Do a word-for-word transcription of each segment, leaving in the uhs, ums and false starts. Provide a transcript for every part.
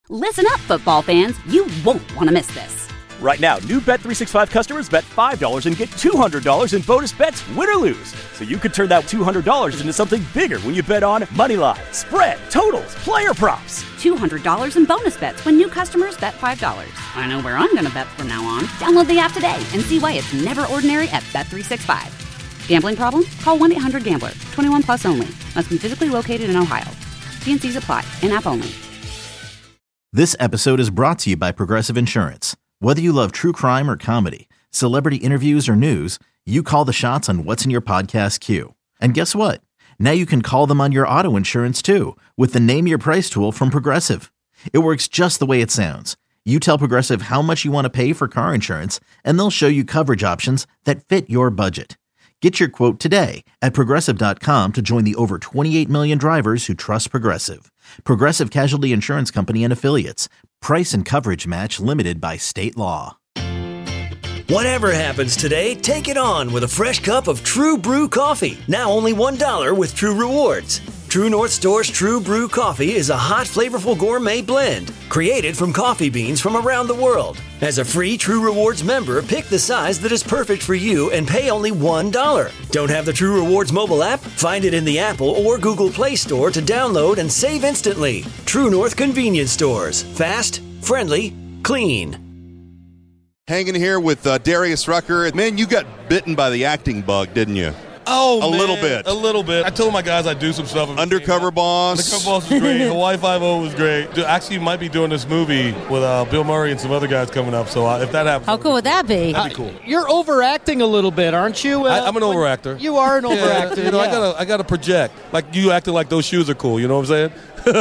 Listen up, football fans. You won't want to miss this. Right now, new Bet three sixty-five customers bet five dollars and get two hundred dollars in bonus bets, win or lose. So you could turn that two hundred dollars into something bigger when you bet on money line, spread, totals, player props. two hundred dollars in bonus bets when new customers bet five dollars. I know where I'm going to bet from now on. Download the app today and see why it's never ordinary at Bet three sixty-five. Gambling problem? Call one eight hundred gambler. twenty-one plus only. Must be physically located in Ohio. T and C's apply. In-app only. This episode is brought to you by Progressive Insurance. Whether you love true crime or comedy, celebrity interviews or news, you call the shots on what's in your podcast queue. And guess what? Now you can call them on your auto insurance too with the Name Your Price tool from Progressive. It works just the way it sounds. You tell Progressive how much you want to pay for car insurance, and they'll show you coverage options that fit your budget. Get your quote today at Progressive dot com to join the over twenty-eight million drivers who trust Progressive. Progressive Casualty Insurance Company and Affiliates. Price and coverage match limited by state law. Whatever happens today, take it on with a fresh cup of True Brew coffee. Now only one dollar with True Rewards. True North Store's True Brew coffee is a hot, flavorful gourmet blend created from coffee beans from around the world. As a free True Rewards member, pick the size that is perfect for you and pay only one dollar. Don't have the True Rewards mobile app? Find it in the Apple or Google Play Store to download and save instantly. True North Convenience Stores. Fast, friendly, clean. Hanging here with uh, Darius Rucker. Man, you got bitten by the acting bug, didn't you? Oh, a man, little bit. A little bit. I told my guys I'd do some stuff. Undercover Boss. Undercover Boss was great. Hawaii Five-O was great. Dude, actually, might be doing this movie with uh, Bill Murray and some other guys coming up. So uh, if that happens, how cool would that be? That'd be cool. Uh, you're overacting a little bit, aren't you? Uh, I, I'm an overactor. You are an overactor. Yeah, you know, yeah. I gotta, I gotta project. Like you acting like those shoes are cool. You know what I'm saying?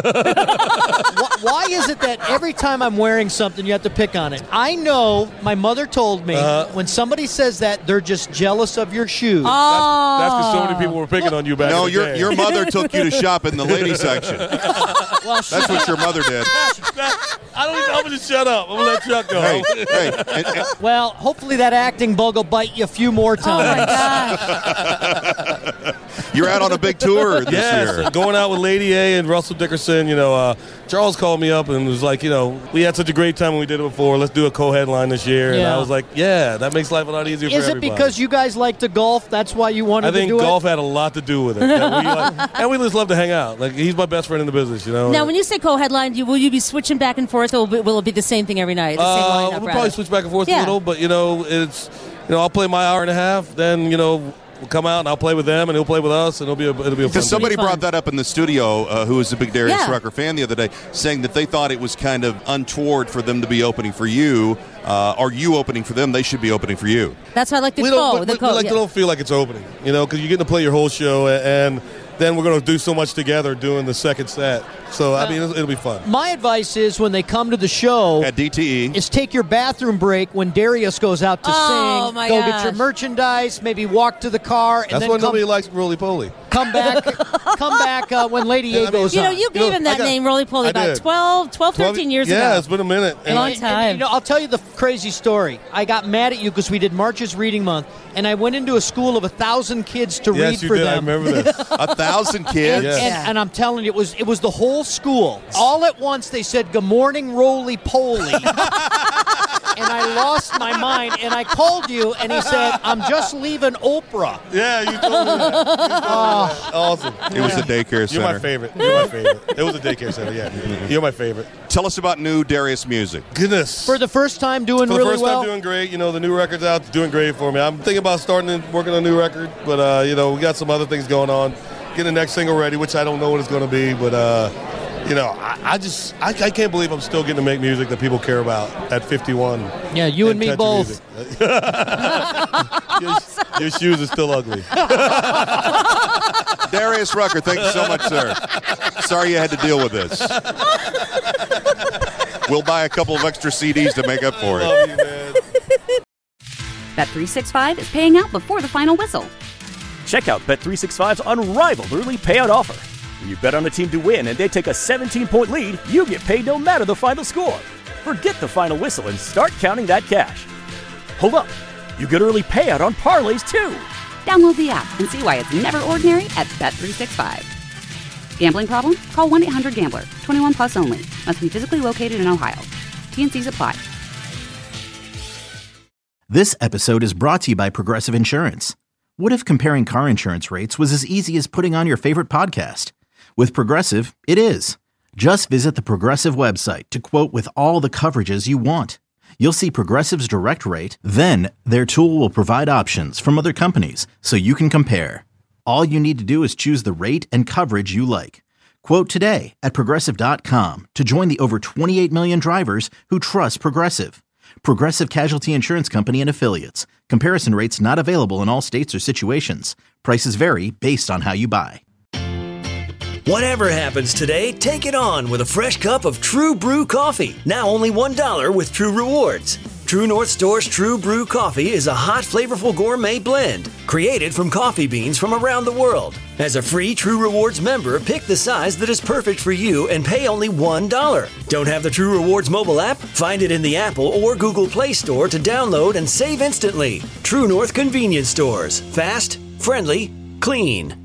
Why is it that every time I'm wearing something, you have to pick on it? I know my mother told me uh, when somebody says that, they're just jealous of your shoes. Oh. That's because so many people were picking on you back no, in the your day. your mother took you to shop in the ladies section. Well, That's what your mother did. I don't even, I'm going to shut up. I'm going to let Chuck go. Hey, hey, and, and, well, hopefully that acting bug will bite you a few more times. Oh, my gosh. You're out on a big tour this yes, year. Going out with Lady A and Russell Dickerson. You know, uh, Charles called me up and was like, you know, we had such a great time when we did it before. Let's do a co-headline this year. Yeah. And I was like, yeah, that makes life a lot easier for Is it everybody. because you guys like to golf? That's why you wanted I think to do golf it? had a lot to do with it. Yeah, we like, and we just love to hang out. Like he's my best friend in the business, you know. Now, when you say co-headline, you, will you be switching back and forth, or will it be the same thing every night? The same Uh, lineup, we'll rather? probably switch back and forth Yeah. a little, but you know, it's you know, I'll play my hour and a half, then you know, we'll come out and I'll play with them, and he'll play with us, and it'll be a, it'll be a fun. Because somebody fun. brought that up in the studio, uh, who was a big Darius Yeah. Rucker fan the other day, saying that they thought it was kind of untoward for them to be opening for you, uh, or you opening for them. They should be opening for you. That's why I like the we co. don't, we, the we, co we like yeah. to don't feel like it's opening, you know, because you're getting to play your whole show, and then we're going to do so much together doing the second set. So I mean, it'll, it'll be fun. My advice is when they come to the show At D T E. is take your bathroom break when Darius goes out to Oh, sing. my Go gosh. get your merchandise, maybe walk to the car, and That's then why come, nobody likes Roly Poly. come back. Come back uh, when Lady Yeah, A I mean, goes You know, on. you gave know, him that I got- name, Roly Poly, I about did. twelve, twelve, thirteen years yeah, ago. it's been a minute. A long And- time. and, you know, I'll tell you the crazy story. I got mad at you because we did March's Reading Month, and I went into a school of a thousand kids to yes, read you for did. them. I remember this. A thousand kids. Yes. And, and I'm telling you, it was it was the whole school. All at once, they said, "Good morning, Roly Poly," and I lost my mind. And I called you, and he said, "I'm just leaving Oprah." Yeah, you told me that. You told me that. Awesome. It was the daycare center. You're my favorite. You're my favorite. It was a daycare center, yeah. You're my favorite. Tell us about new Darius music. Goodness. For the first time, doing For the really first well. time doing great. You know, the new record's out. It's doing great for me. I'm thinking about starting and working on a new record, but, uh, you know, we got some other things going on. Getting the next single ready, which I don't know what it's going to be, but, uh, you know, I, I just, I, I can't believe I'm still getting to make music that people care about at fifty-one. Yeah, you and me country both. music. your, your shoes are still ugly. Darius Rucker, thank you so much, sir. Sorry you had to deal with this. We'll buy a couple of extra C Ds to make up for it. Love you, man. Bet three sixty-five is paying out before the final whistle. Check out Bet three sixty-five's unrivaled early payout offer. When you bet on a team to win and they take a seventeen-point lead, you get paid no matter the final score. Forget the final whistle and start counting that cash. Hold up. You get early payout on parlays, too. Download the app and see why it's never ordinary at Bet three sixty-five. Gambling problem? Call one eight hundred gambler. twenty-one plus only. Must be physically located in Ohio. T and Cs apply. This episode is brought to you by Progressive Insurance. What if comparing car insurance rates was as easy as putting on your favorite podcast? With Progressive, it is. Just visit the Progressive website to quote with all the coverages you want. You'll see Progressive's direct rate, then their tool will provide options from other companies so you can compare. All you need to do is choose the rate and coverage you like. Quote today at Progressive dot com to join the over twenty-eight million drivers who trust Progressive. Progressive Casualty Insurance Company and Affiliates. Comparison rates not available in all states or situations. Prices vary based on how you buy. Whatever happens today, take it on with a fresh cup of True Brew coffee. Now only one dollar with True Rewards. True North Store's True Brew coffee is a hot, flavorful gourmet blend created from coffee beans from around the world. As a free True Rewards member, pick the size that is perfect for you and pay only one dollar. Don't have the True Rewards mobile app? Find it in the Apple or Google Play Store to download and save instantly. True North Convenience Stores. Fast, friendly, clean.